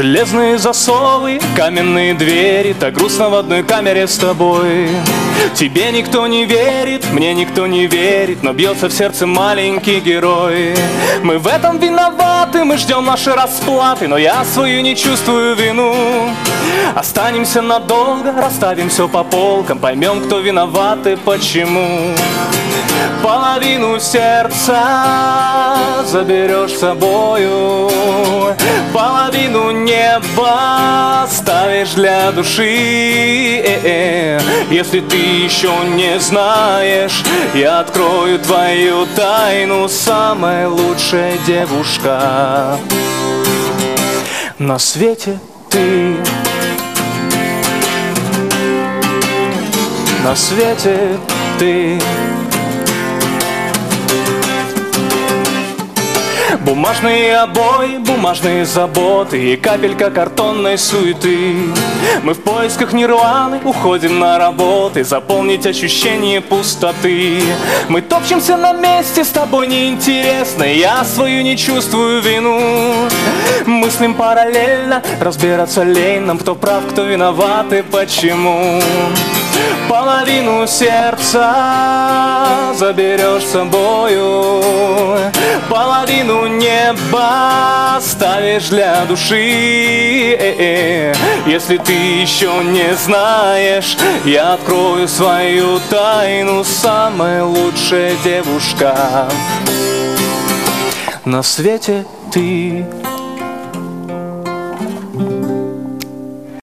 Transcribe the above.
Железные засовы, каменные двери, так грустно в одной камере с тобой. Тебе никто не верит, мне никто не верит, но бьется в сердце маленький герой. Мы в этом виноваты, мы ждем наши расплаты, но я свою не чувствую вину. Останемся надолго, расставим все по полкам, поймем, кто виноват и почему. Половину сердца заберешь с собою, половину неба оставишь для души. Если ты еще не знаешь, я открою твою тайну, самая лучшая девушка на свете ты. На свете ты. Бумажные обои, бумажные заботы и капелька картонной суеты. Мы в поисках нирваны уходим на работы, заполнить ощущение пустоты. Мы топчемся на месте, с тобой неинтересно, я свою не чувствую вину. Мыслим параллельно, разбираться лень нам, кто прав, кто виноват и почему. Половину сердца заберешь с собою, половину неба оставишь для души. Если ты еще не знаешь, я открою свою тайну, самая лучшая девушка на свете ты.